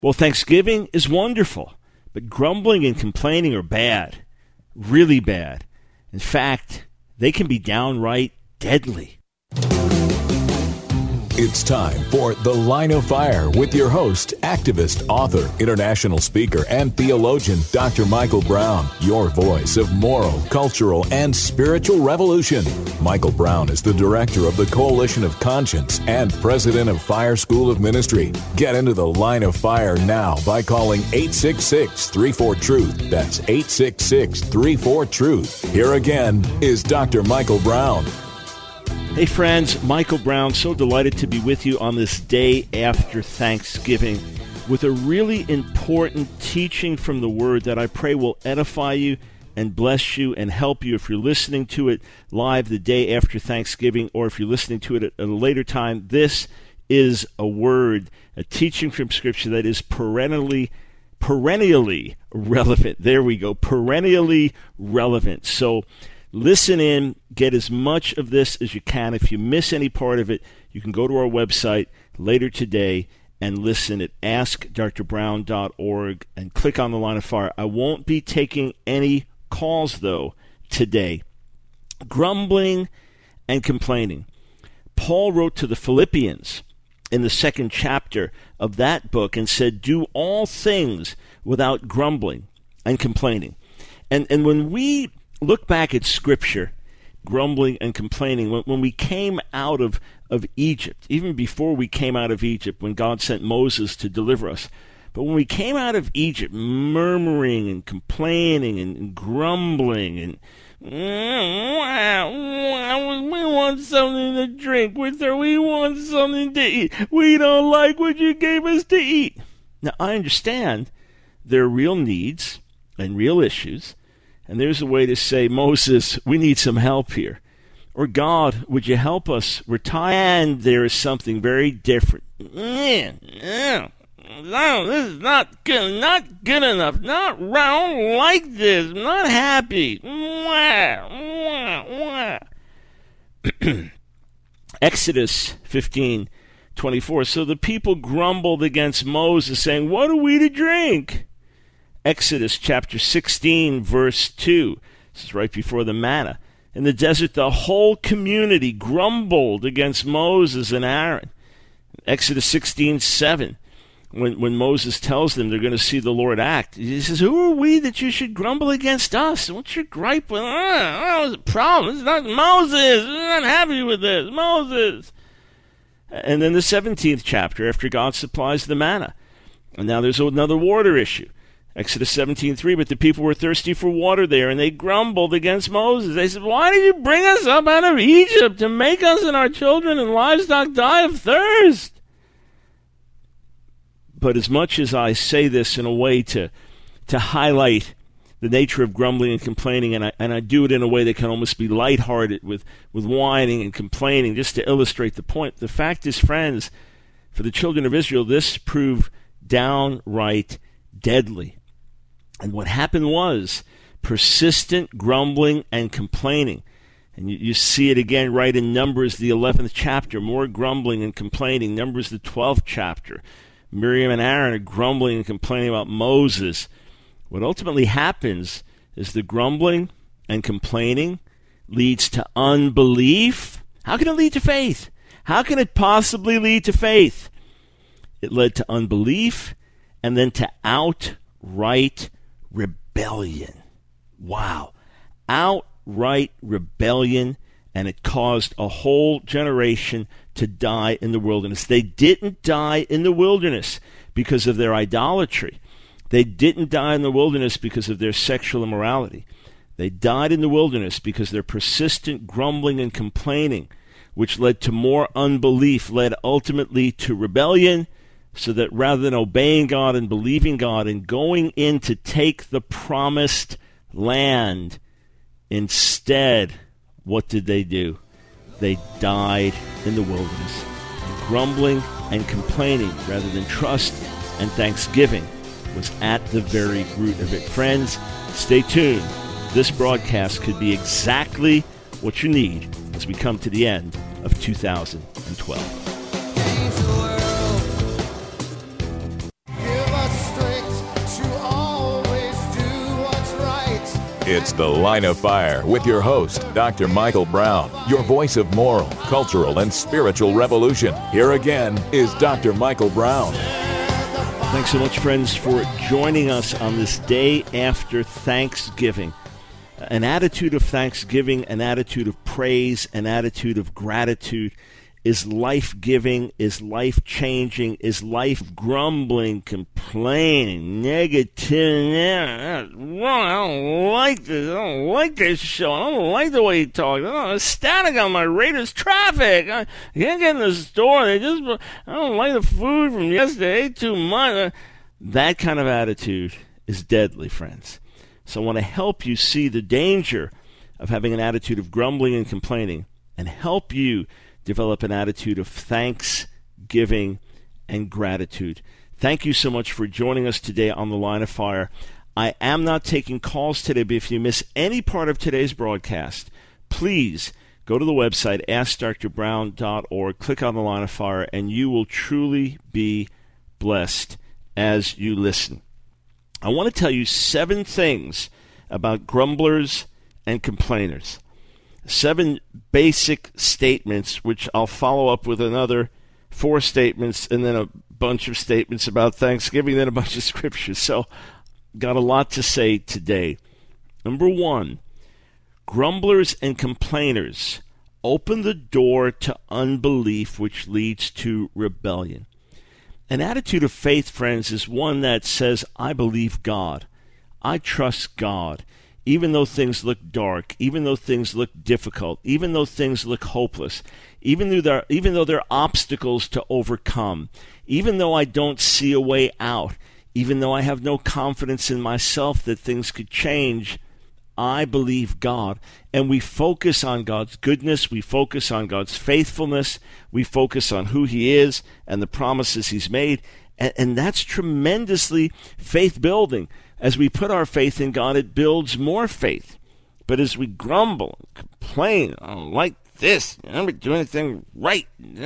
Well, Thanksgiving is wonderful, but grumbling and complaining are bad, really bad. In fact, they can be downright deadly. It's time for The Line of Fire with your host, activist, author, international speaker, and theologian, Dr. Michael Brown, your voice of moral, cultural, and spiritual revolution. Michael Brown is the director of the Coalition of Conscience and president of Fire School of Ministry. Get into The Line of Fire now by calling 866-34-TRUTH. That's 866-34-TRUTH. Here again is Dr. Michael Brown. Hey friends, Michael Brown, so delighted to be with you on this day after Thanksgiving with a really important teaching from the Word that I pray will edify you and bless you and help you if you're listening to it live the day after Thanksgiving or if you're listening to it at a later time. This is a word, a teaching from Scripture that is perennially relevant. There we go, perennially relevant. So listen in, get as much of this as you can. If you miss any part of it, you can go to our website later today and listen at askdrbrown.org and click on the Line of Fire. I won't be taking any calls, though, today. Grumbling and complaining. Paul wrote to the Philippians in the 2nd chapter of that book and said, do all things without grumbling and complaining. And when we look back at Scripture, grumbling and complaining, when we came out of Egypt, even before we came out of Egypt, when God sent Moses to deliver us, but when we came out of Egypt, murmuring and complaining and grumbling and we want something to drink, we want something to eat, we don't like what you gave us to eat. Now, I understand there are real needs and real issues, and there's a way to say, Moses, we need some help here. Or God, would you help us retire? And there is something very different. No, this is not good enough. I don't like this. I'm not happy. Exodus 15:24. So the people grumbled against Moses, saying, what are we to drink? Exodus chapter 16, verse 2. This is right before the manna. In the desert, the whole community grumbled against Moses and Aaron. Exodus 16:7. When Moses tells them they're going to see the Lord act, he says, who are we that you should grumble against us? What's your gripe with us? What's the problem? It's not Moses. I'm not happy with this. Moses. And then the 17th chapter, after God supplies the manna. And now there's another water issue. Exodus 17:3, but the people were thirsty for water there, and they grumbled against Moses. They said, why did you bring us up out of Egypt to make us and our children and livestock die of thirst? But as much as I say this in a way to highlight the nature of grumbling and complaining, and I do it in a way that can almost be lighthearted with whining and complaining, just to illustrate the point, the fact is, friends, for the children of Israel, this proved downright deadly. And what happened was persistent grumbling and complaining. And you see it again right in Numbers, the 11th chapter, more grumbling and complaining. Numbers, the 12th chapter. Miriam and Aaron are grumbling and complaining about Moses. What ultimately happens is the grumbling and complaining leads to unbelief. How can it lead to faith? How can it possibly lead to faith? It led to unbelief and then to outright rebellion. Wow. Outright rebellion, and it caused a whole generation to die in the wilderness. They didn't die in the wilderness because of their idolatry. They didn't die in the wilderness because of their sexual immorality. They died in the wilderness because their persistent grumbling and complaining, which led to more unbelief, led ultimately to rebellion, so that rather than obeying God and believing God and going in to take the promised land, instead, what did they do? They died in the wilderness. Grumbling and complaining rather than trust and thanksgiving was at the very root of it. Friends, stay tuned. This broadcast could be exactly what you need as we come to the end of 2012. Give It's The Line of Fire with your host, Dr. Michael Brown, your voice of moral, cultural, and spiritual revolution. Here again is Dr. Michael Brown. Thanks so much, friends, for joining us on this day after Thanksgiving. An attitude of thanksgiving, an attitude of praise, an attitude of gratitude is life-giving, is life-changing, is life-grumbling, complaining, negative. I don't like this. I don't like this show. I don't like the way he talks. There's static on my radio's traffic. I can't get in the store. I don't like the food from yesterday. I ate too much. That kind of attitude is deadly, friends. So I want to help you see the danger of having an attitude of grumbling and complaining and help you develop an attitude of thanksgiving and gratitude. Thank you so much for joining us today on The Line of Fire. I am not taking calls today, but if you miss any part of today's broadcast, please go to the website, AskDrBrown.org, click on The Line of Fire, and you will truly be blessed as you listen. I want to tell you 7 things about grumblers and complainers. 7 basic statements, which I'll follow up with another 4 statements, and then a bunch of statements about Thanksgiving, then a bunch of scriptures. So, got a lot to say today. Number 1, grumblers and complainers open the door to unbelief, which leads to rebellion. An attitude of faith, friends, is one that says, I believe God. I trust God. Even though things look dark, even though things look difficult, even though things look hopeless, even though there are obstacles to overcome, even though I don't see a way out, even though I have no confidence in myself that things could change, I believe God. And we focus on God's goodness, we focus on God's faithfulness, we focus on who He is and the promises He's made, and that's tremendously faith-building. As we put our faith in God, it builds more faith. But as we grumble and complain, I don't like this, I'm not doing anything right,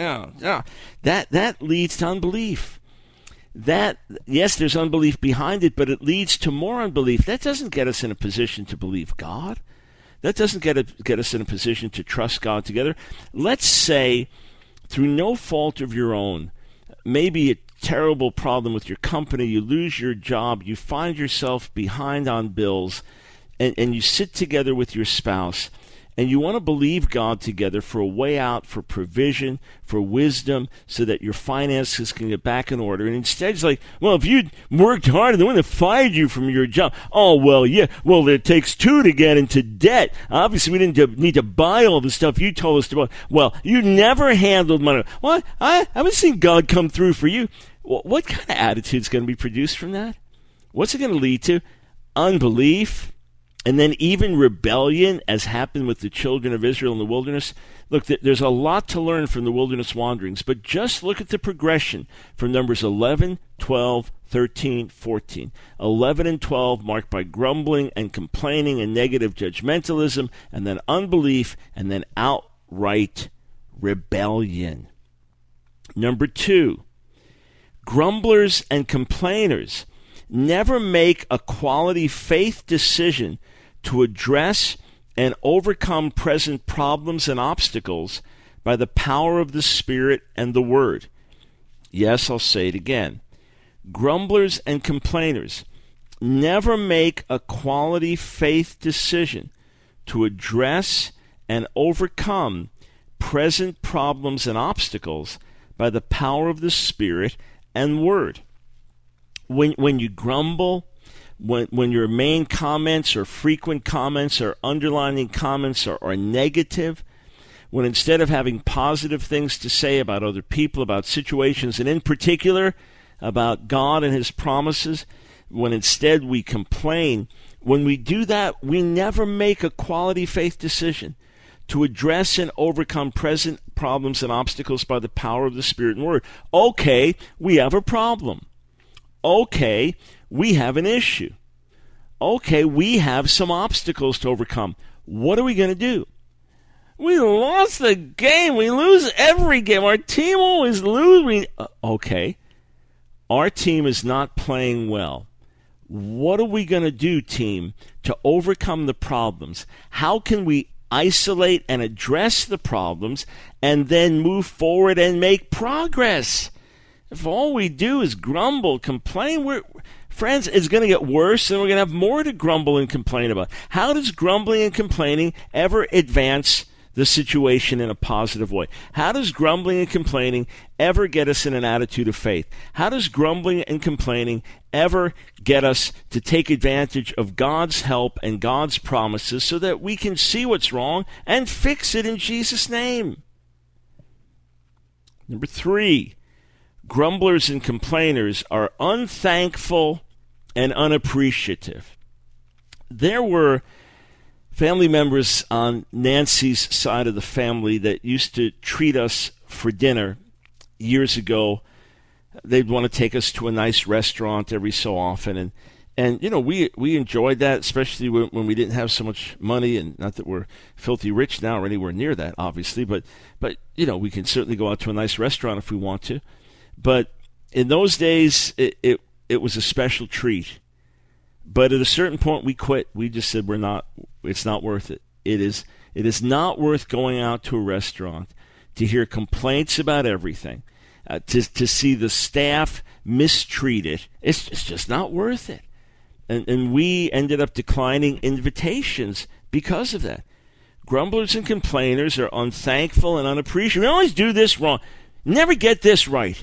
that leads to unbelief. That, yes, there's unbelief behind it, but it leads to more unbelief. That doesn't get us in a position to believe God. That doesn't get us in a position to trust God together. Let's say, through no fault of your own, maybe a terrible problem with your company, you lose your job, you find yourself behind on bills, and you sit together with your spouse, and you want to believe God together for a way out, for provision, for wisdom, so that your finances can get back in order. And instead, it's like, well, if you'd worked harder, they wouldn't have fired you from your job. Oh, well, yeah, well, it takes 2 to get into debt. Obviously, we didn't need to buy all the stuff you told us to buy. Well, you never handled money. Well, I haven't seen God come through for you. What kind of attitude is going to be produced from that? What's it going to lead to? Unbelief. And then even rebellion, as happened with the children of Israel in the wilderness. Look, there's a lot to learn from the wilderness wanderings, but just look at the progression from Numbers 11, 12, 13, 14. 11 and 12 marked by grumbling and complaining and negative judgmentalism, and then unbelief, and then outright rebellion. Number 2, grumblers and complainers never make a quality faith decision to address and overcome present problems and obstacles by the power of the Spirit and the Word. Yes, I'll say it again. Grumblers and complainers never make a quality faith decision to address and overcome present problems and obstacles by the power of the Spirit and Word. When you grumble, when your main comments or frequent comments or underlining comments are negative, when instead of having positive things to say about other people, about situations, and in particular about God and His promises, when instead we complain, when we do that, we never make a quality faith decision to address and overcome present problems and obstacles by the power of the Spirit and Word. Okay, we have a problem. Okay, we have an issue. Okay, we have some obstacles to overcome. What are we going to do? We lost the game. We lose every game. Our team always loses. Okay, our team is not playing well. What are we going to do, team, to overcome the problems? How can we isolate and address the problems and then move forward and make progress? If all we do is grumble, complain, friends, it's going to get worse, and we're going to have more to grumble and complain about. How does grumbling and complaining ever advance the situation in a positive way? How does grumbling and complaining ever get us in an attitude of faith? How does grumbling and complaining ever get us to take advantage of God's help and God's promises so that we can see what's wrong and fix it in Jesus' name? Number 3, grumblers and complainers are unthankful and unappreciative. There were family members on Nancy's side of the family that used to treat us for dinner years ago. They'd want to take us to a nice restaurant every so often, and you know, we enjoyed that, especially when we didn't have so much money, and not that we're filthy rich now or anywhere near that, obviously, but you know, we can certainly go out to a nice restaurant if we want to. But in those days, it was a special treat. But at a certain point, we quit. We just said it's not worth it. It is not worth going out to a restaurant to hear complaints about everything, to see the staff mistreated. It's just not worth it. And we ended up declining invitations because of that. Grumblers and complainers are unthankful and unappreciative. We always do this wrong. Never get this right.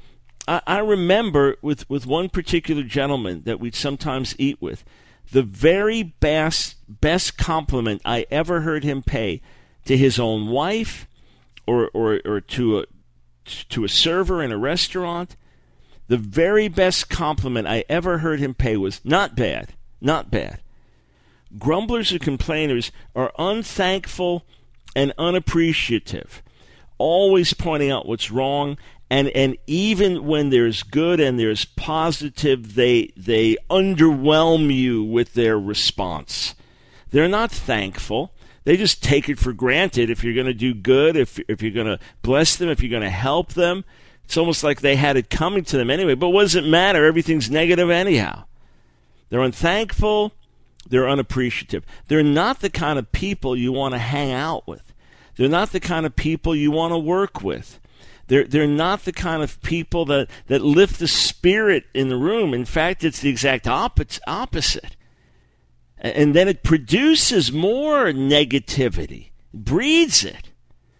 I remember with one particular gentleman that we'd sometimes eat with, the very best compliment I ever heard him pay to his own wife or to a server in a restaurant, the very best compliment I ever heard him pay was, not bad, not bad. Grumblers and complainers are unthankful and unappreciative, always pointing out what's wrong. And even when there's good and there's positive, they underwhelm you with their response. They're not thankful. They just take it for granted. If you're going to do good, if you're going to bless them, if you're going to help them, it's almost like they had it coming to them anyway. But what does it matter? Everything's negative anyhow. They're unthankful. They're unappreciative. They're not the kind of people you want to hang out with. They're not the kind of people you want to work with. They're not the kind of people that lift the spirit in the room. In fact, it's the exact opposite. And then it produces more negativity, breeds it.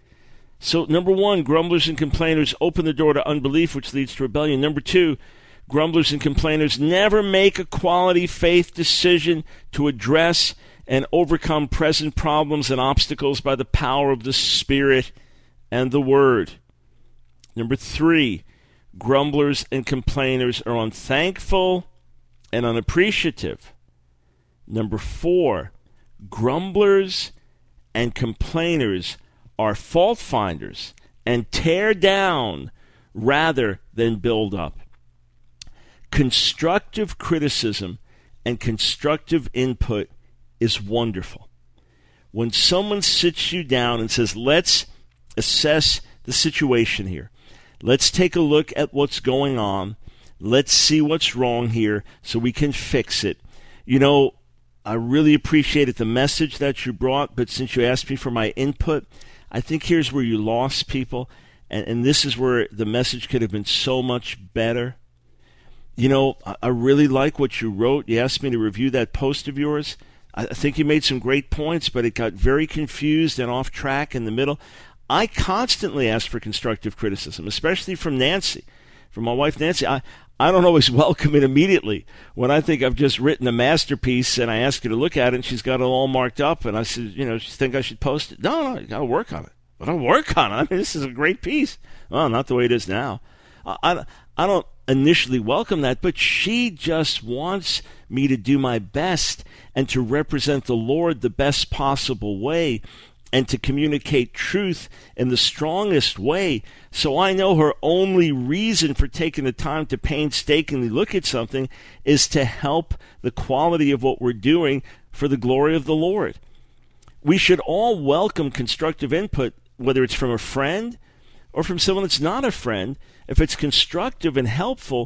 So, number 1, grumblers and complainers open the door to unbelief, which leads to rebellion. Number 2, grumblers and complainers never make a quality faith decision to address and overcome present problems and obstacles by the power of the Spirit and the Word. Number 3, grumblers and complainers are unthankful and unappreciative. Number 4, grumblers and complainers are fault finders and tear down rather than build up. Constructive criticism and constructive input is wonderful. When someone sits you down and says, let's assess the situation here. Let's take a look at what's going on. Let's see what's wrong here so we can fix it. You know, I really appreciated the message that you brought, but since you asked me for my input, I think here's where you lost people, and this is where the message could have been so much better. You know, I really like what you wrote. You asked me to review that post of yours. I think you made some great points, but it got very confused and off track in the middle. I constantly ask for constructive criticism, especially from Nancy, from my wife Nancy. I don't always welcome it immediately. When I think I've just written a masterpiece and I ask her to look at it and she's got it all marked up and I said, you know, she think I should post it? No, you got to work on it. But I'll work on it. I mean, this is a great piece. Well, not the way it is now. I don't initially welcome that, but she just wants me to do my best and to represent the Lord the best possible way and to communicate truth in the strongest way. So I know her only reason for taking the time to painstakingly look at something is to help the quality of what we're doing for the glory of the Lord. We should all welcome constructive input, whether it's from a friend or from someone that's not a friend. If it's constructive and helpful,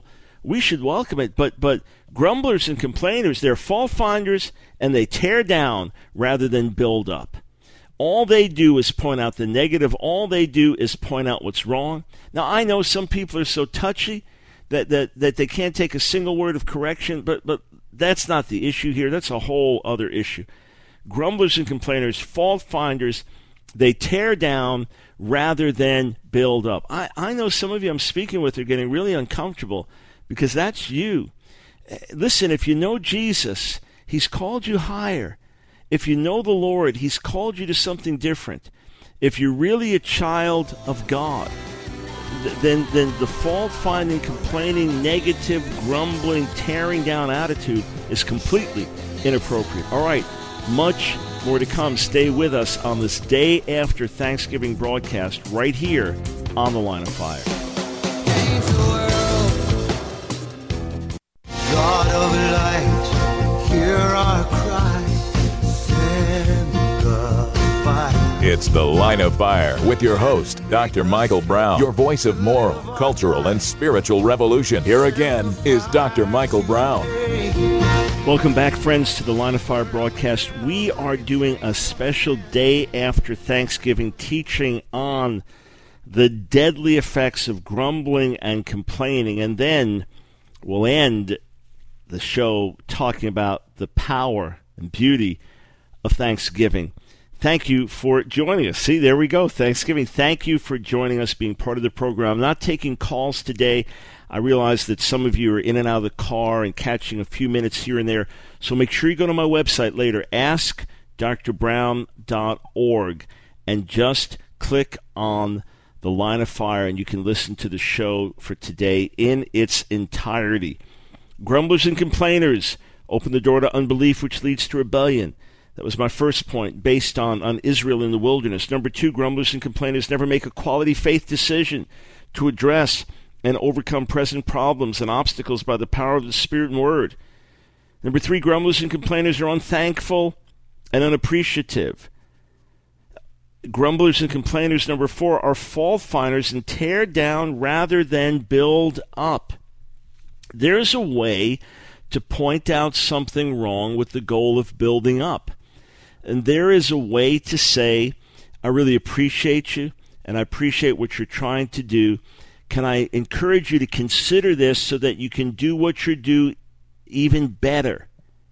we should welcome it. But grumblers and complainers, they're fault finders, and they tear down rather than build up. All they do is point out the negative. All they do is point out what's wrong. Now, I know some people are so touchy that they can't take a single word of correction, but that's not the issue here. That's a whole other issue. Grumblers and complainers, fault finders, they tear down rather than build up. I know some of you I'm speaking with are getting really uncomfortable because that's you. Listen, if you know Jesus, he's called you higher. If you know the Lord, he's called you to something different. If you're really a child of God, then the fault-finding, complaining, negative, grumbling, tearing down attitude is completely inappropriate. All right, much more to come. Stay with us on this day after Thanksgiving broadcast right here on The Line of Fire. God of light, hear our cry, send goodbye. It's The Line of Fire with your host, Dr. Michael Brown, your voice of moral, cultural, and spiritual revolution. Here again is Dr. Michael Brown. Welcome back, friends, to the Line of Fire broadcast. We are doing a special day after Thanksgiving teaching on the deadly effects of grumbling and complaining, and then we'll end the show talking about the power and beauty of Thanksgiving. Thank you for joining us. See, there we go, Thanksgiving. Thank you for joining us, being part of the program. I'm not taking calls today. I realize that some of you are in and out of the car and catching a few minutes here and there. So make sure you go to my website later, askdrbrown.org, and just click on the Line of Fire, and you can listen to the show for today in its entirety. Grumblers and complainers open the door to unbelief, which leads to rebellion. That was my first point, based on Israel in the wilderness. Number 2, grumblers and complainers never make a quality faith decision to address and overcome present problems and obstacles by the power of the Spirit and Word. Number 3, grumblers and complainers are unthankful and unappreciative. Grumblers and complainers, number 4, are fault finders and tear down rather than build up. There's a way to point out something wrong with the goal of building up. And there is a way to say, I really appreciate you, and I appreciate what you're trying to do. Can I encourage you to consider this so that you can do what you do even better?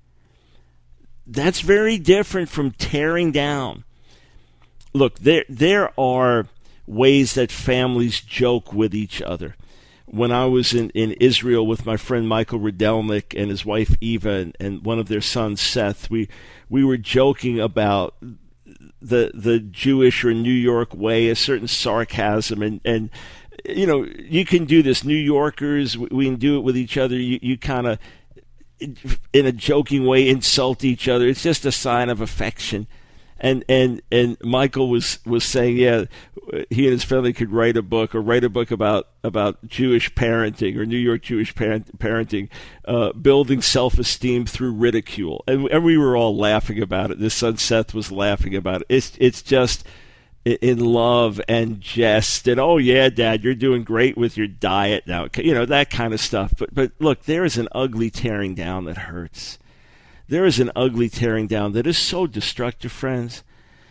That's very different from tearing down. Look, there are ways that families joke with each other. When I was in Israel with my friend Michael Rydelnik and his wife Eva and one of their sons Seth, we were joking about the Jewish or New York way, a certain sarcasm, and you know, you can do this. New Yorkers, we can do it with each other. You kind of, in a joking way, insult each other. It's just a sign of affection. And Michael was saying, yeah, he and his family could write a book about Jewish parenting or New York Jewish parenting, building self-esteem through ridicule. And we were all laughing about it. His son Seth was laughing about it. It's just in love and jest. And, oh, yeah, Dad, you're doing great with your diet now. You know, that kind of stuff. But look, there is an ugly tearing down that hurts. There is an ugly tearing down that is so destructive, friends.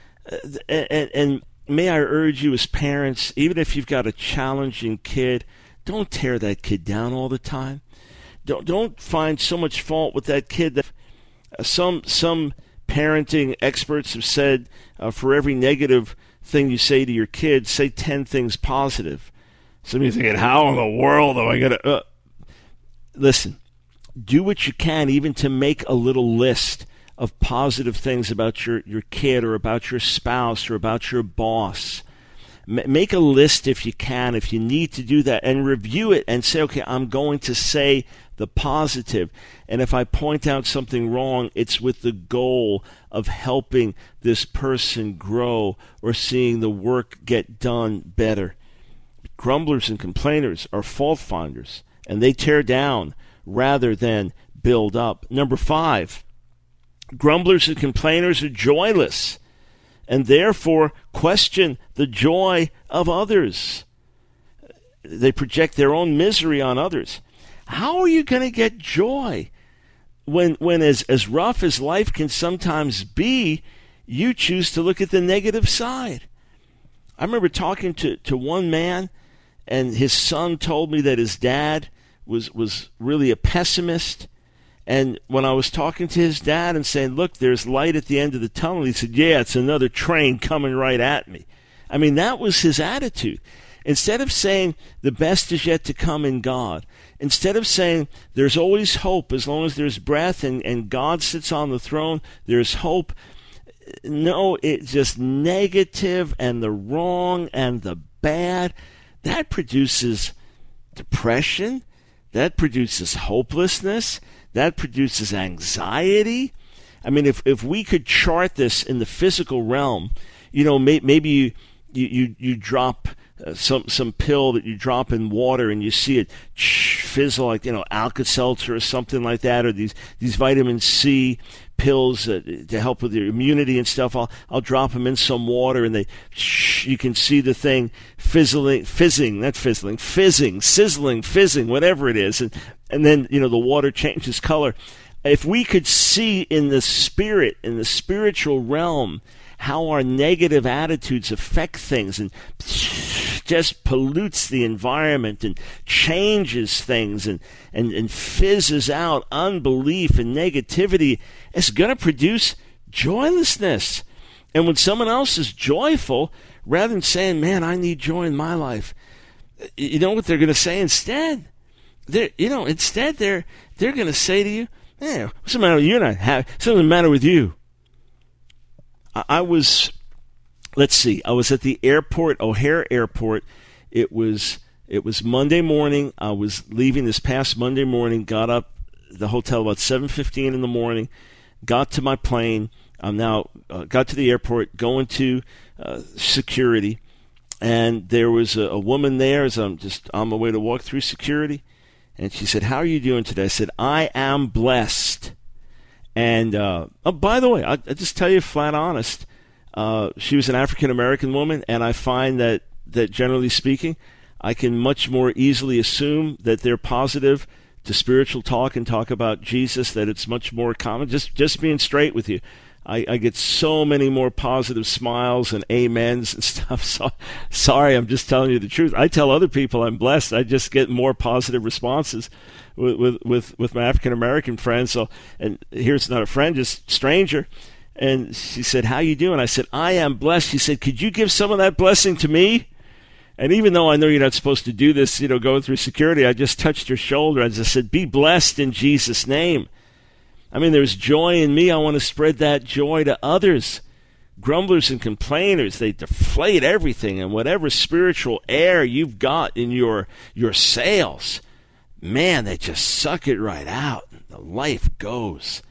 And may I urge you as parents, even if you've got a challenging kid, don't tear that kid down all the time. Don't find so much fault with that kid that some parenting experts have said for every negative thing you say to your kid, say 10 things positive. Some of you thinking, how in the world am I going to... Listen. Do what you can even to make a little list of positive things about your kid or about your spouse or about your boss. Make a list if you can, if you need to do that, and review it and say, okay, I'm going to say the positive. And if I point out something wrong, it's with the goal of helping this person grow or seeing the work get done better. Grumblers and complainers are fault finders, and they tear down rather than build up. Number 5, grumblers and complainers are joyless and therefore question the joy of others. They project their own misery on others. How are you going to get joy when as rough as life can sometimes be, you choose to look at the negative side? I remember talking to one man, and his son told me that his dad was really a pessimist. And when I was talking to his dad and saying, look, there's light at the end of the tunnel, he said, yeah, it's another train coming right at me. I mean, that was his attitude. Instead of saying the best is yet to come in God, instead of saying there's always hope as long as there's breath and God sits on the throne, there's hope. No, it's just negative and the wrong and the bad. That produces depression. That produces hopelessness. That produces anxiety. I mean, if we could chart this in the physical realm, maybe you drop some pill that you drop in water and you see it fizzle, like Alka-Seltzer or something like that, or these vitamin C pills to help with your immunity and stuff. I'll drop them in some water and you can see the thing sizzling, whatever it is, and then the water changes color. If we could see in the spirit, in the spiritual realm, how our negative attitudes affect things and just pollutes the environment and changes things and fizzes out unbelief and negativity, it's going to produce joylessness. And when someone else is joyful, rather than saying, man, I need joy in my life, you know what they're going to say instead? They're going to say to you, hey, what's the matter with you? What's the matter with you? I was at the airport, O'Hare Airport. It was Monday morning. I was leaving this past Monday morning, got up the hotel about 7:15 in the morning, got to my plane. I'm now got to the airport, going to security, and there was a woman there as I'm just on my way to walk through security, and she said, how are you doing today? I said, I am blessed. And, by the way, I just tell you flat honest, she was an African-American woman, and I find that generally speaking, I can much more easily assume that they're positive to spiritual talk and talk about Jesus, that it's much more common. Just being straight with you. I get so many more positive smiles and amens and stuff. So, sorry, I'm just telling you the truth. I tell other people I'm blessed. I just get more positive responses with my African American friends. So, and here's not a friend, just stranger. And she said, "How you doing?" I said, "I am blessed." She said, "Could you give some of that blessing to me?" And even though I know you're not supposed to do this, going through security, I just touched her shoulder and just said, "Be blessed in Jesus' name." I mean, there's joy in me. I want to spread that joy to others. Grumblers and complainers, they deflate everything, and whatever spiritual air you've got in your sails, man, they just suck it right out. The life goes.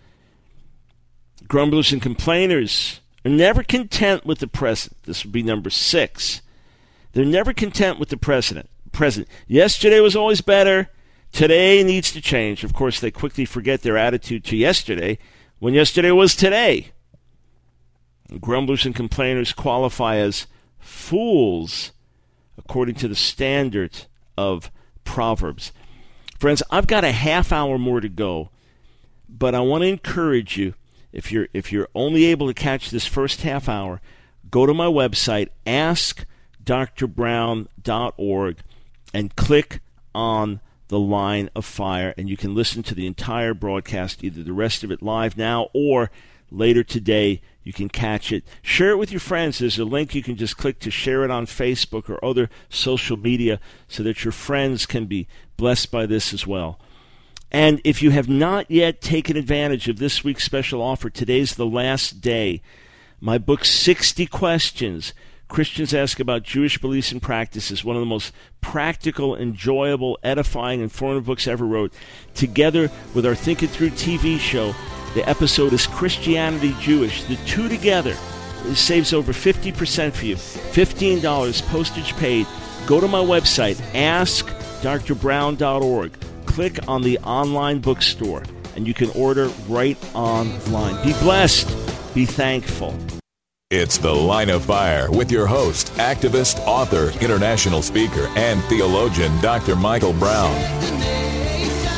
Grumblers and complainers are never content with the present. This would be number 6. They're never content with the present. Yesterday was always better. Today needs to change. Of course, they quickly forget their attitude to yesterday when yesterday was today. Grumblers and complainers qualify as fools according to the standard of Proverbs. Friends, I've got a half hour more to go, but I want to encourage you, if you're only able to catch this first half hour, go to my website, askdrbrown.org, and click on the Line of Fire, and you can listen to the entire broadcast, either the rest of it live now or later today. You can catch it. Share it with your friends. There's a link you can just click to share it on Facebook or other social media so that your friends can be blessed by this as well. And if you have not yet taken advantage of this week's special offer, today's the last day. My book, 60 Questions Christians Ask About Jewish Beliefs and Practices, one of the most practical, enjoyable, edifying, informative books ever wrote. Together with our Think It Through TV show, the episode is Christianity Jewish. The two together saves over 50% for you. $15, postage paid. Go to my website, askdrbrown.org. Click on the online bookstore, and you can order right online. Be blessed. Be thankful. It's The Line of Fire with your host, activist, author, international speaker, and theologian, Dr. Michael Brown.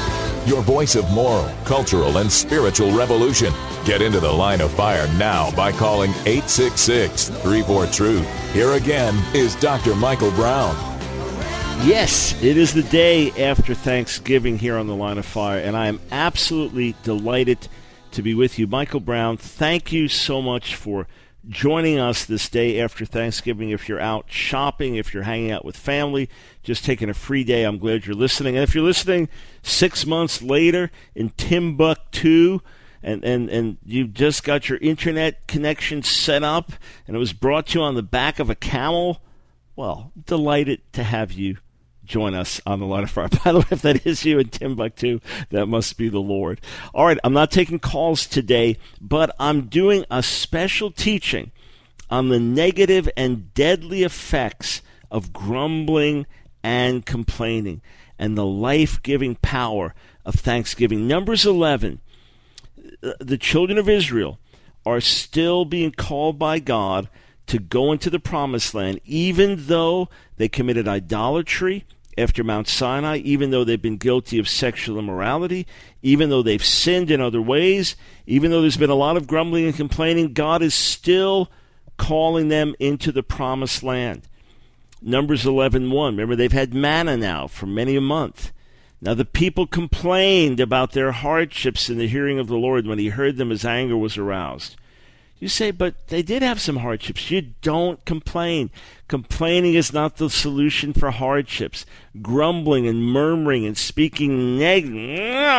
your voice of moral, cultural, and spiritual revolution. Get into the Line of Fire now by calling 866-34-TRUTH. Here again is Dr. Michael Brown. Yes, it is the day after Thanksgiving here on the Line of Fire, and I am absolutely delighted to be with you. Michael Brown, thank you so much for joining us this day after Thanksgiving. If you're out shopping, if you're hanging out with family, just taking a free day, I'm glad you're listening. And if you're listening 6 months later in Timbuktu, and you just got your internet connection set up, and it was brought to you on the back of a camel, well, delighted to have you join us on the Line of Fire. By the way, if that is you in Timbuktu, that must be the Lord. All right, I'm not taking calls today, but I'm doing a special teaching on the negative and deadly effects of grumbling and complaining and the life-giving power of thanksgiving. Numbers 11, the children of Israel are still being called by God to go into the promised land, even though they committed idolatry after Mount Sinai, even though they've been guilty of sexual immorality, even though they've sinned in other ways, even though there's been a lot of grumbling and complaining, God is still calling them into the promised land. Numbers 11:1. Remember, they've had manna now for many a month. Now the people complained about their hardships in the hearing of the Lord. When he heard them, his anger was aroused. You say, but they did have some hardships. You don't complain. Complaining is not the solution for hardships. Grumbling and murmuring and speaking negative.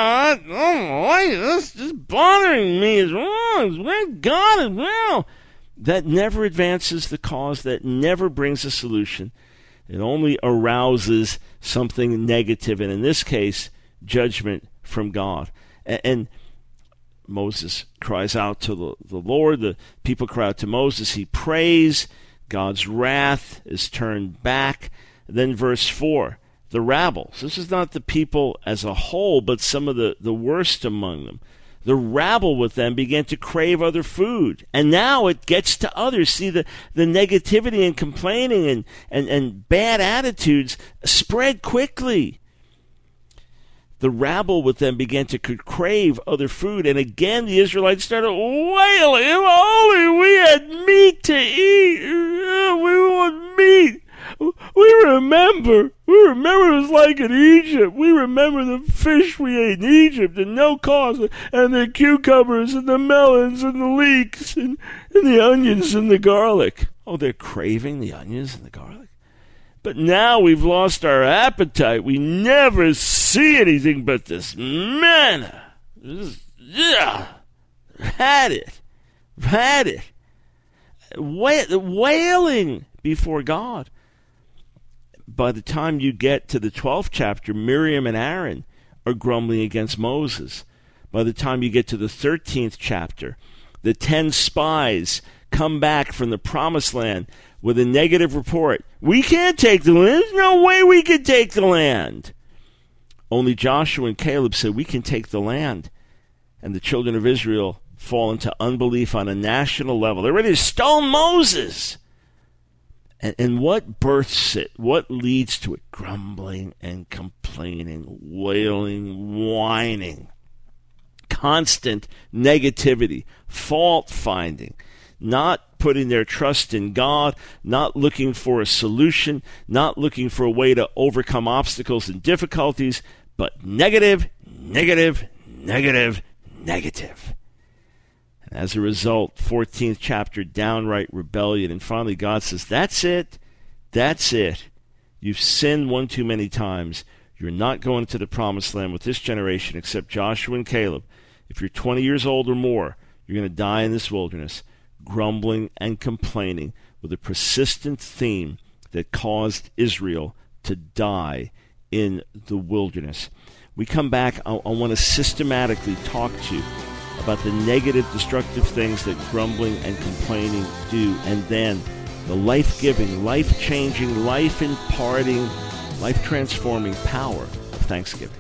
This is bothering me. It's wrong. Where God is wrong. That never advances the cause. That never brings a solution. It only arouses something negative, and in this case, judgment from God. And Moses cries out to the Lord. The people cry out to Moses. He prays. God's wrath is turned back. Then verse 4, the rabble. So this is not the people as a whole, but some of the worst among them. The rabble with them began to crave other food. And now it gets to others. See, the negativity and complaining and bad attitudes spread quickly. The rabble with them began to crave other food. And again, the Israelites started wailing. If only we had meat to eat. We want meat. We remember it was like in Egypt. We remember the fish we ate in Egypt and no cost, and the cucumbers and the melons and the leeks and the onions and the garlic. Oh, they're craving the onions and the garlic. But now we've lost our appetite. We never see anything but this manna. Had it. Wailing before God. By the time you get to the 12th chapter, Miriam and Aaron are grumbling against Moses. By the time you get to the 13th chapter, the 10 spies come back from the promised land with a negative report. We can't take the land. There's no way we can take the land. Only Joshua and Caleb said, we can take the land. And the children of Israel fall into unbelief on a national level. They're ready to stone Moses. And what births it? What leads to it? Grumbling and complaining, wailing, whining, constant negativity, fault-finding, not putting their trust in God, not looking for a solution, not looking for a way to overcome obstacles and difficulties, but negative. As a result, 14th chapter, downright rebellion. And finally, God says, that's it. You've sinned one too many times. You're not going to the promised land with this generation except Joshua and Caleb. If you're 20 years old or more, you're going to die in this wilderness, grumbling and complaining with a persistent theme that caused Israel to die in the wilderness. We come back, I want to systematically talk to you about the negative, destructive things that grumbling and complaining do, and then the life-giving, life-changing, life-imparting, life-transforming power of Thanksgiving.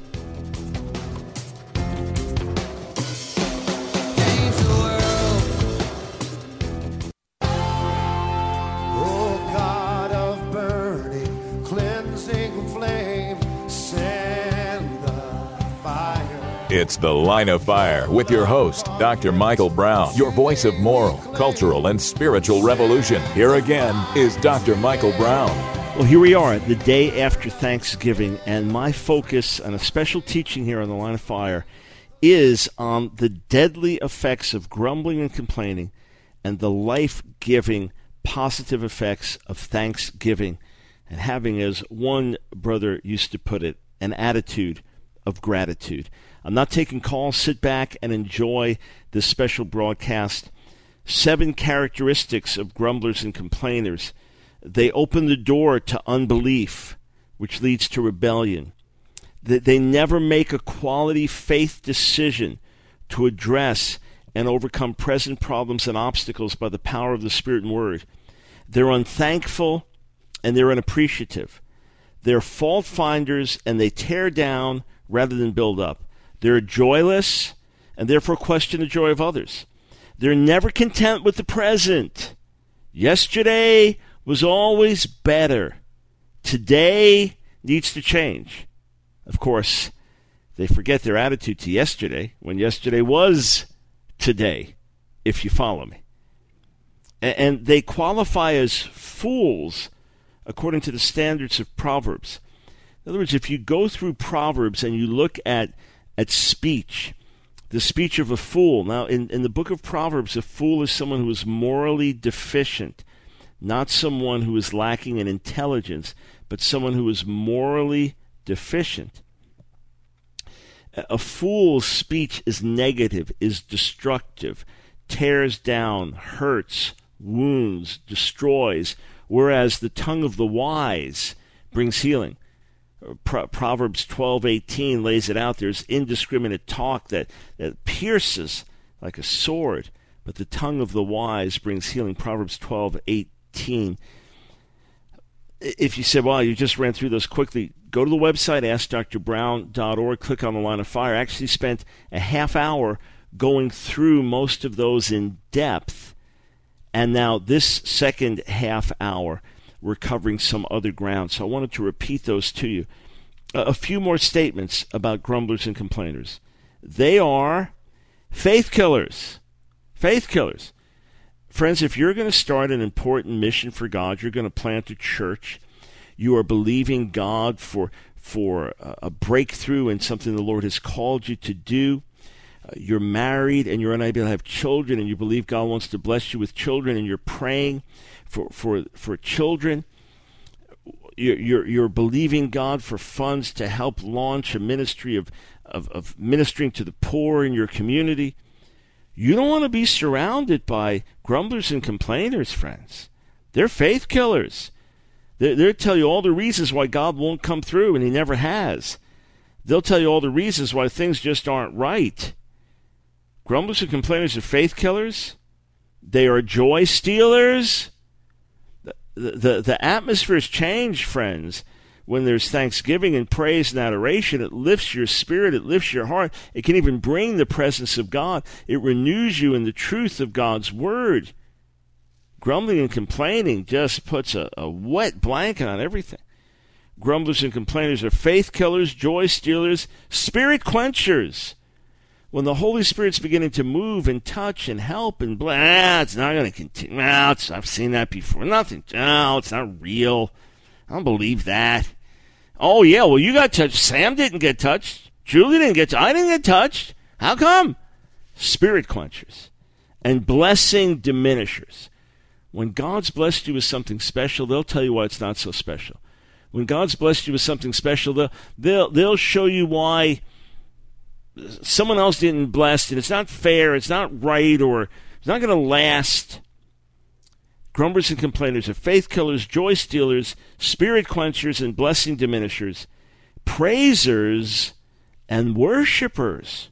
Cleansing flame, send the fire. It's The Line of Fire with your host, Dr. Michael Brown, your voice of moral, cultural, and spiritual revolution. Here again is Dr. Michael Brown. Well, here we are, the day after Thanksgiving, and my focus on a special teaching here on The Line of Fire is on the deadly effects of grumbling and complaining and the life-giving positive effects of thanksgiving and having, as one brother used to put it, an attitude of gratitude. I'm not taking calls. Sit back and enjoy this special broadcast. 7 characteristics of grumblers and complainers. They open the door to unbelief, which leads to rebellion. They never make a quality faith decision to address and overcome present problems and obstacles by the power of the Spirit and Word. They're unthankful and they're unappreciative. They're fault finders and they tear down rather than build up. They're joyless and therefore question the joy of others. They're never content with the present. Yesterday was always better. Today needs to change. Of course, they forget their attitude to yesterday, when yesterday was today, if you follow me. And they qualify as fools according to the standards of Proverbs. In other words, if you go through Proverbs and you look at speech, the speech of a fool. Now, in the book of Proverbs, a fool is someone who is morally deficient, not someone who is lacking in intelligence, but someone who is morally deficient. A fool's speech is negative, is destructive, tears down, hurts, wounds, destroys, whereas the tongue of the wise brings healing. Proverbs 12:18 lays it out. There's indiscriminate talk that pierces like a sword, but the tongue of the wise brings healing. Proverbs 12:18. If you said, well, you just ran through those quickly, go to the website, AskDrBrown.org, click on the Line of Fire. I actually spent a half hour going through most of those in depth, and now this second half hour, we're covering some other ground. So I wanted to repeat those to you. A few more statements about grumblers and complainers. They are faith killers. Faith killers. Friends, if you're going to start an important mission for God, you're going to plant a church, you are believing God for a breakthrough in something the Lord has called you to do, you're married and you're unable to have children and you believe God wants to bless you with children and you're praying for children, you're believing God for funds to help launch a ministry of ministering to the poor in your community. You don't want to be surrounded by grumblers and complainers, friends. They're faith killers. They'll tell you all the reasons why God won't come through, and He never has. They'll tell you all the reasons why things just aren't right. Grumblers and complainers are faith killers. They are joy stealers. The atmosphere has changed, friends. When there's thanksgiving and praise and adoration, it lifts your spirit, it lifts your heart. It can even bring the presence of God. It renews you in the truth of God's Word. Grumbling and complaining just puts a wet blanket on everything. Grumblers and complainers are faith killers, joy stealers, spirit quenchers. When the Holy Spirit's beginning to move and touch and help and it's not going to continue. I've seen that before. Nothing. No, it's not real. I don't believe that. Oh, yeah, well, you got touched. Sam didn't get touched. Julie didn't get touched. I didn't get touched. How come? Spirit quenchers and blessing diminishers. When God's blessed you with something special, they'll tell you why it's not so special. When God's blessed you with something special, they'll show you why someone else didn't bless, and it's not fair, it's not right, or it's not going to last. Grumblers and complainers are faith killers, joy stealers, spirit quenchers, and blessing diminishers, praisers and worshipers.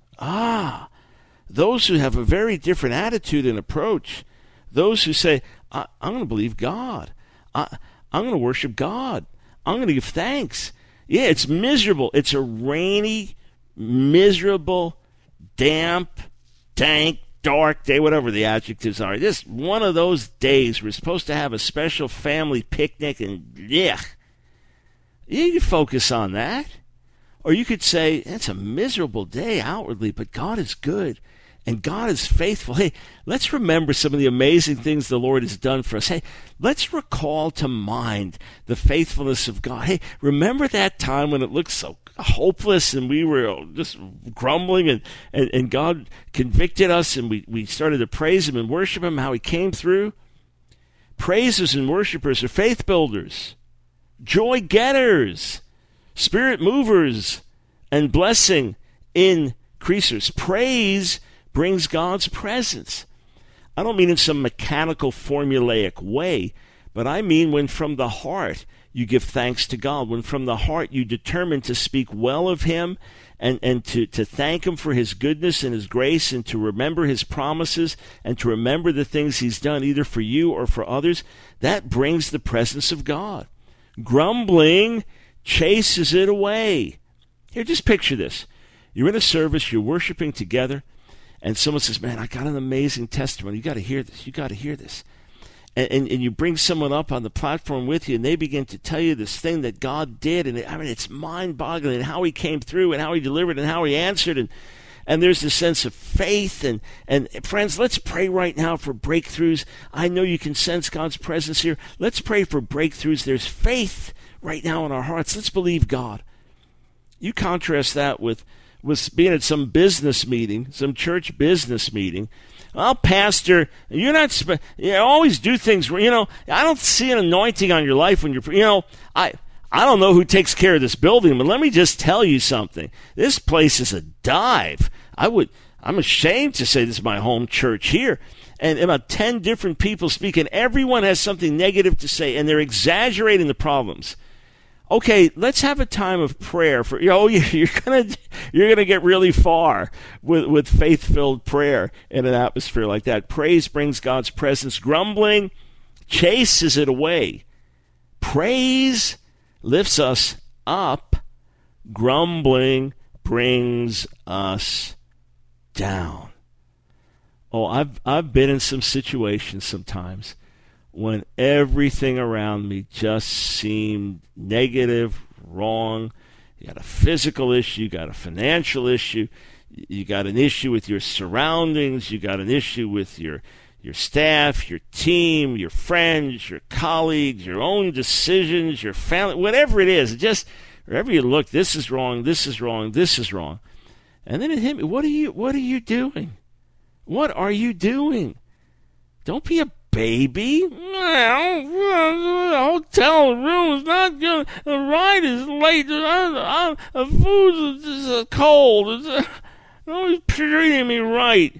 Those who have a very different attitude and approach. Those who say, I'm going to believe God. I'm going to worship God. I'm going to give thanks. Yeah, it's miserable. It's a rainy, miserable, damp, dank, dark day, whatever the adjectives are. Just one of those days we're supposed to have a special family picnic and you focus on that. Or you could say, it's a miserable day outwardly, but God is good and God is faithful. Hey, let's remember some of the amazing things the Lord has done for us. Hey, let's recall to mind the faithfulness of God. Hey, remember that time when it looked so hopeless and we were just grumbling and God convicted us and we started to praise Him and worship Him, how He came through? Praisers and worshipers are faith builders, joy getters, spirit movers, and blessing increasers. Praise brings God's presence. I don't mean in some mechanical, formulaic way, but I mean when from the heart you give thanks to God, when from the heart you determine to speak well of Him and to thank Him for His goodness and His grace and to remember His promises and to remember the things He's done either for you or for others, that brings the presence of God. Grumbling chases it away. Here, just picture this. You're in a service, you're worshiping together, and someone says, man, I got an amazing testimony. You got to hear this. You got to hear this. And you bring someone up on the platform with you, and they begin to tell you this thing that God did. And it's mind-boggling, and how He came through, and how He delivered, and how He answered. And there's this sense of faith. And friends, let's pray right now for breakthroughs. I know you can sense God's presence here. Let's pray for breakthroughs. There's faith right now in our hearts. Let's believe God. You contrast that with being at some business meeting, some church business meeting. Well, Pastor, you're not, you always do things, I don't see an anointing on your life when you're, I don't know who takes care of this building, but let me just tell you something. This place is a dive. I'm ashamed to say this is my home church here. And about 10 different people speak, and everyone has something negative to say, and they're exaggerating the problems. Okay, let's have a time of prayer for you're gonna get really far with faith-filled prayer in an atmosphere like that. Praise brings God's presence. Grumbling chases it away. Praise lifts us up. Grumbling brings us down. Oh, I've been in some situations sometimes when everything around me just seemed negative, wrong. You got a physical issue, you got a financial issue, you got an issue with your surroundings, you got an issue with your staff, your team, your friends, your colleagues, your own decisions, your family, whatever it is. Just wherever you look, this is wrong, this is wrong, this is wrong. And then it hit me, what are you doing? What are you doing? Don't be a baby. Well, the hotel room is not good. The ride is late. The food is cold. Nobody's treating me right.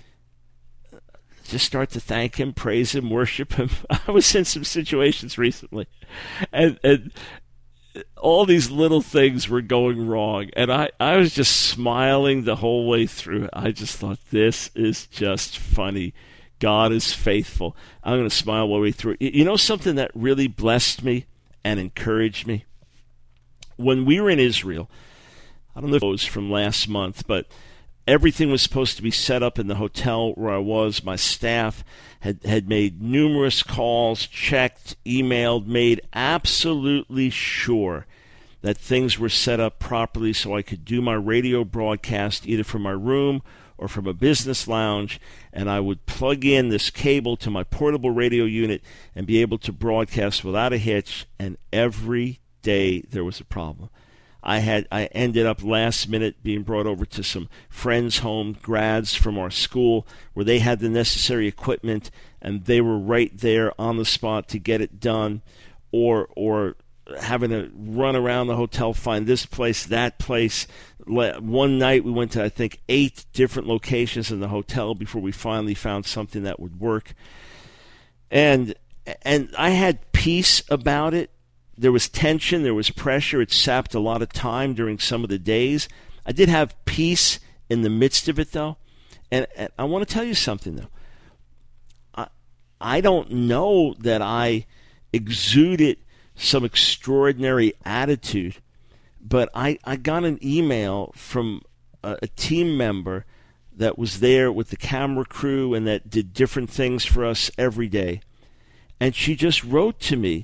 Just start to thank Him, praise Him, worship Him. I was in some situations recently, and all these little things were going wrong, and I was just smiling the whole way through. I just thought, this is just funny. God is faithful. I'm going to smile all the way through it. You know something that really blessed me and encouraged me? When we were in Israel, I don't know if it was from last month, but everything was supposed to be set up in the hotel where I was. My staff had made numerous calls, checked, emailed, made absolutely sure that things were set up properly so I could do my radio broadcast either from my room or from a business lounge, and I would plug in this cable to my portable radio unit and be able to broadcast without a hitch, and every day there was a problem. I ended up last minute being brought over to some friends' home, grads from our school, where they had the necessary equipment, and they were right there on the spot to get it done, or having to run around the hotel, find this place, that place. One night we went to, I think, 8 different locations in the hotel before we finally found something that would work. And I had peace about it. There was tension, there was pressure. It sapped a lot of time during some of the days. I did have peace in the midst of it, though. And I want to tell you something, though. I don't know that I exuded some extraordinary attitude, but I got an email from a team member that was there with the camera crew and that did different things for us every day. And she just wrote to me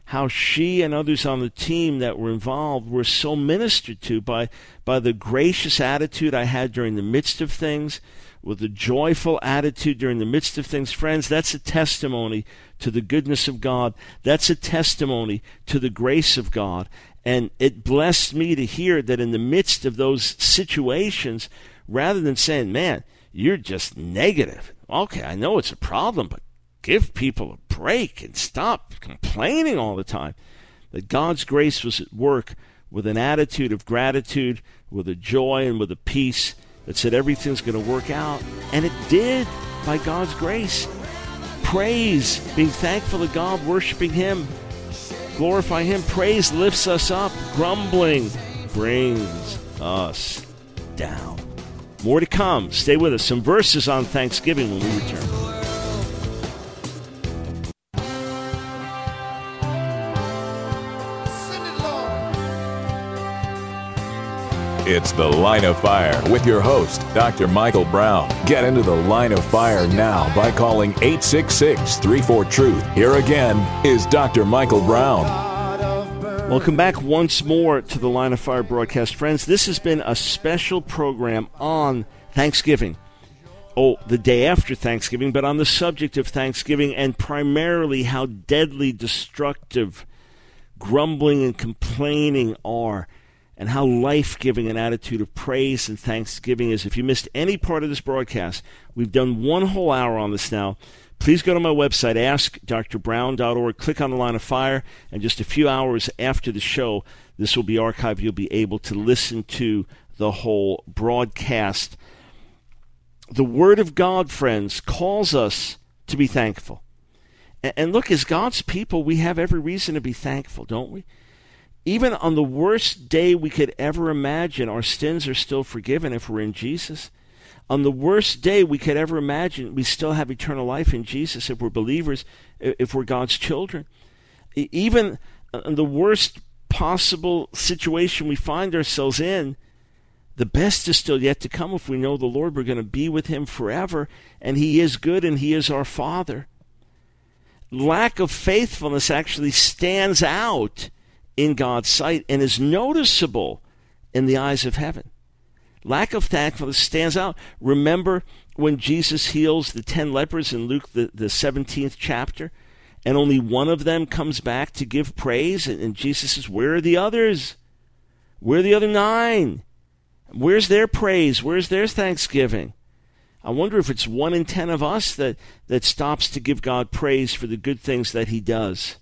how she and others on the team that were involved were so ministered to by the gracious attitude I had during the midst of things, with a joyful attitude during the midst of things. Friends, that's a testimony to the goodness of God. That's a testimony to the grace of God. And it blessed me to hear that in the midst of those situations, rather than saying, man, you're just negative. Okay, I know it's a problem, but give people a break and stop complaining all the time. That God's grace was at work with an attitude of gratitude, with a joy and with a peace that said everything's going to work out. And it did, by God's grace. Praise, being thankful to God, worshiping Him, glorify Him. Praise lifts us up. Grumbling brings us down. More to come. Stay with us. Some verses on Thanksgiving when we return. It's The Line of Fire with your host, Dr. Michael Brown. Get into the Line of Fire now by calling 866-34-TRUTH. Here again is Dr. Michael Brown. Welcome back once more to the Line of Fire broadcast. Friends, this has been a special program on Thanksgiving. Oh, the day after Thanksgiving, but on the subject of Thanksgiving and primarily how deadly destructive grumbling and complaining are, and how life-giving an attitude of praise and thanksgiving is. If you missed any part of this broadcast, we've done one whole hour on this now. Please go to my website, askdrbrown.org, click on the Line of Fire, and just a few hours after the show, this will be archived. You'll be able to listen to the whole broadcast. The Word of God, friends, calls us to be thankful. And look, as God's people, we have every reason to be thankful, don't we? Even on the worst day we could ever imagine, our sins are still forgiven if we're in Jesus. On the worst day we could ever imagine, we still have eternal life in Jesus if we're believers, if we're God's children. Even in the worst possible situation we find ourselves in, the best is still yet to come. If we know the Lord, we're going to be with Him forever, and He is good and He is our Father. Lack of faithfulness actually stands out in God's sight and is noticeable in the eyes of heaven. Lack of thankfulness stands out. Remember when Jesus heals the 10 lepers in Luke, the 17th chapter, and only one of them comes back to give praise, and Jesus says, where are the others? Where are the other 9? Where's their praise? Where's their thanksgiving? I wonder if it's 1 in 10 of us that stops to give God praise for the good things that He does.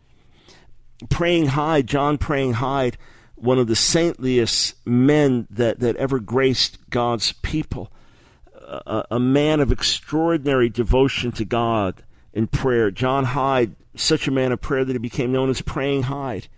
Praying Hyde, John Praying Hyde, one of the saintliest men that ever graced God's people, a man of extraordinary devotion to God in prayer. John Hyde, such a man of prayer that he became known as Praying Hyde.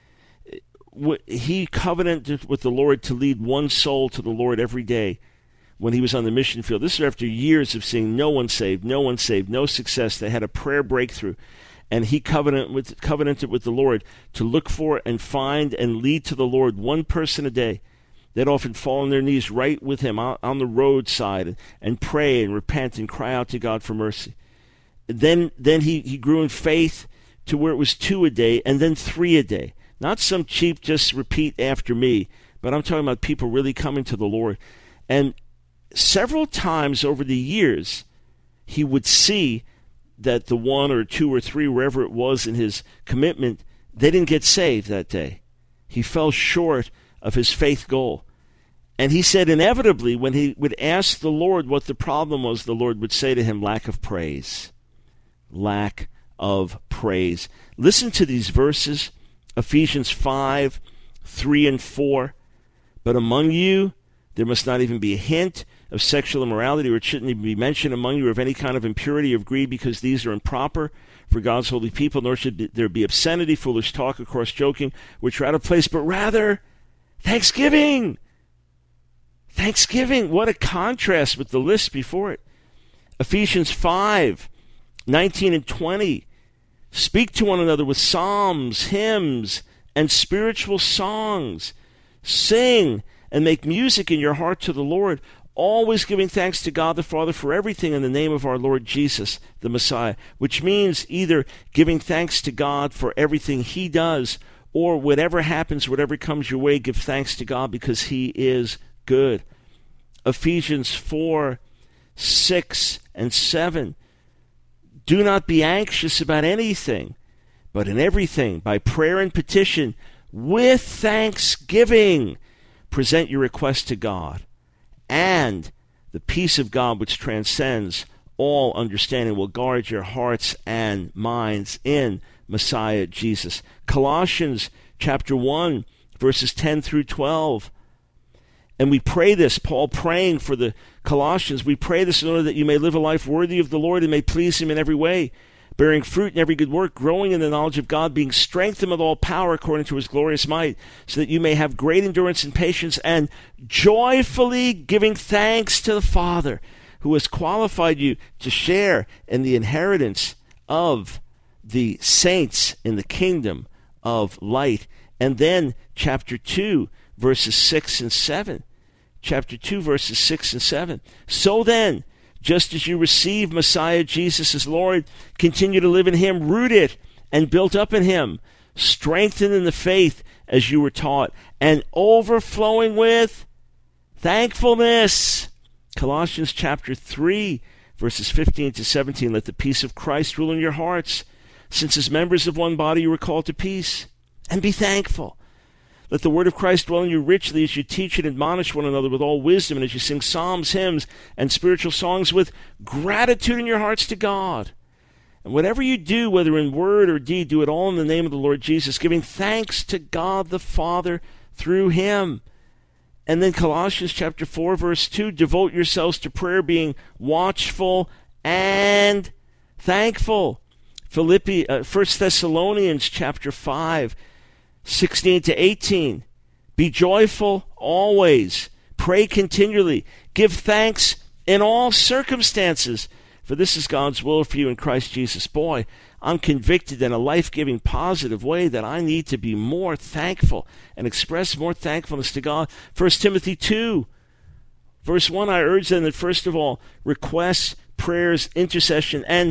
He covenanted with the Lord to lead one soul to the Lord every day when he was on the mission field. This is after years of seeing no one saved, no success. They had a prayer breakthrough. And he covenanted with the Lord to look for and find and lead to the Lord one person a day. They'd often fall on their knees right with him on the roadside and pray and repent and cry out to God for mercy. Then he grew in faith to where it was 2 a day and then 3 a day. Not some cheap just repeat after me, but I'm talking about people really coming to the Lord. And several times over the years, he would see that the 1 or 2 or 3, wherever it was in his commitment, they didn't get saved that day. He fell short of his faith goal. And he said inevitably when he would ask the Lord what the problem was, the Lord would say to him, lack of praise. Lack of praise. Listen to these verses, Ephesians 5, 3 and 4. But among you there must not even be a hint of sexual immorality, or it shouldn't even be mentioned among you, of any kind of impurity or greed, because these are improper for God's holy people, nor should there be obscenity, foolish talk, or coarse joking, which are out of place, but rather thanksgiving. Thanksgiving. What a contrast with the list before it. Ephesians 5, 19 and 20. Speak to one another with psalms, hymns, and spiritual songs. Sing and make music in your heart to the Lord, always giving thanks to God the Father for everything in the name of our Lord Jesus, the Messiah, which means either giving thanks to God for everything he does, or whatever happens, whatever comes your way, give thanks to God because he is good. Ephesians 4, 6, and 7. Do not be anxious about anything, but in everything, by prayer and petition, with thanksgiving, present your request to God. And the peace of God, which transcends all understanding, will guard your hearts and minds in Messiah Jesus. Colossians chapter 1, verses 10 through 12. And we pray this, Paul praying for the Colossians, we pray this in order that you may live a life worthy of the Lord and may please him in every way, bearing fruit in every good work, growing in the knowledge of God, being strengthened with all power according to his glorious might, so that you may have great endurance and patience, and joyfully giving thanks to the Father, who has qualified you to share in the inheritance of the saints in the kingdom of light. And then chapter 2, verses 6 and 7. Chapter 2, verses 6 and 7. So then, just as you receive Messiah Jesus as Lord, continue to live in him, rooted and built up in him, strengthened in the faith as you were taught, and overflowing with thankfulness. Colossians chapter 3, verses 15 to 17. Let the peace of Christ rule in your hearts, since as members of one body you were called to peace, and be thankful. Let the word of Christ dwell in you richly as you teach and admonish one another with all wisdom, and as you sing psalms, hymns, and spiritual songs with gratitude in your hearts to God. And whatever you do, whether in word or deed, do it all in the name of the Lord Jesus, giving thanks to God the Father through him. And then Colossians chapter 4, verse 2, devote yourselves to prayer, being watchful and thankful. 1 Thessalonians chapter 5, 16 to 18. Be joyful always. Pray continually. Give thanks in all circumstances, for this is God's will for you in Christ Jesus. Boy, I'm convicted in a life-giving, positive way that I need to be more thankful and express more thankfulness to God. 1 Timothy 2, verse 1, I urge then that first of all, requests, prayers, intercession, and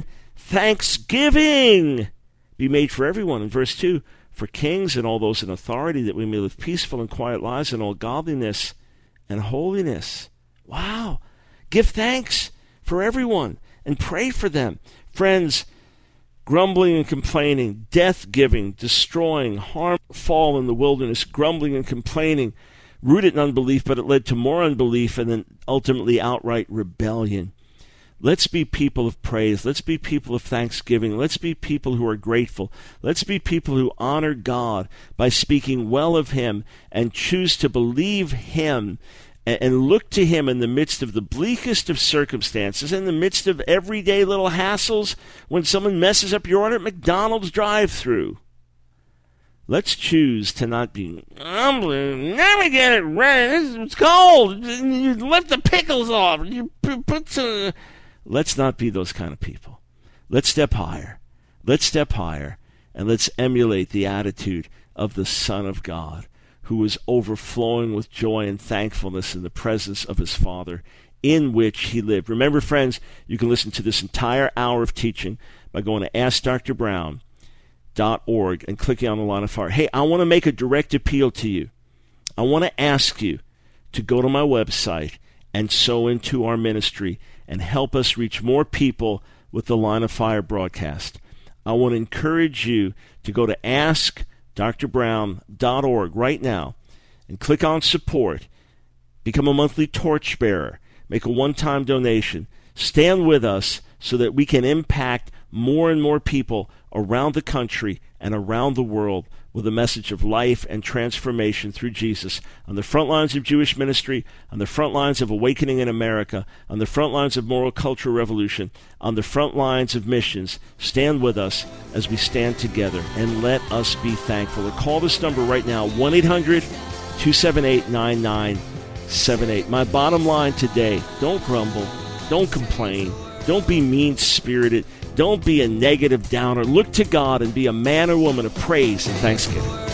thanksgiving be made for everyone. In verse 2, for kings and all those in authority, that we may live peaceful and quiet lives in all godliness and holiness. Wow. Give thanks for everyone and pray for them. Friends, grumbling and complaining, death-giving, destroying, harm, fall in the wilderness, grumbling and complaining, rooted in unbelief, but it led to more unbelief and then ultimately outright rebellion. Let's be people of praise. Let's be people of thanksgiving. Let's be people who are grateful. Let's be people who honor God by speaking well of him and choose to believe him and look to him in the midst of the bleakest of circumstances, in the midst of everyday little hassles when someone messes up your order at McDonald's drive-thru. Let's choose to not be grumbling. Never get it right. It's cold. You left the pickles off. You put some... Let's not be those kind of people. Let's step higher. Let's step higher, and let's emulate the attitude of the Son of God, who was overflowing with joy and thankfulness in the presence of his Father, in which he lived. Remember, friends, you can listen to this entire hour of teaching by going to AskDrBrown.org and clicking on the line of fire. Hey, I want to make a direct appeal to you. I want to ask you to go to my website and sow into our ministry and help us reach more people with the Line of Fire broadcast. I want to encourage you to go to AskDrBrown.org right now and click on support. Become a monthly torchbearer. Make a one-time donation. Stand with us so that we can impact more and more people around the country and around the world with a message of life and transformation through Jesus on the front lines of Jewish ministry, on the front lines of awakening in America, on the front lines of moral cultural revolution, on the front lines of missions. Stand with us as we stand together, and let us be thankful. And call this number right now, 1-800-278-9978. My bottom line today, don't grumble, don't complain, don't be mean-spirited, don't be a negative downer. Look to God and be a man or woman of praise and thanksgiving.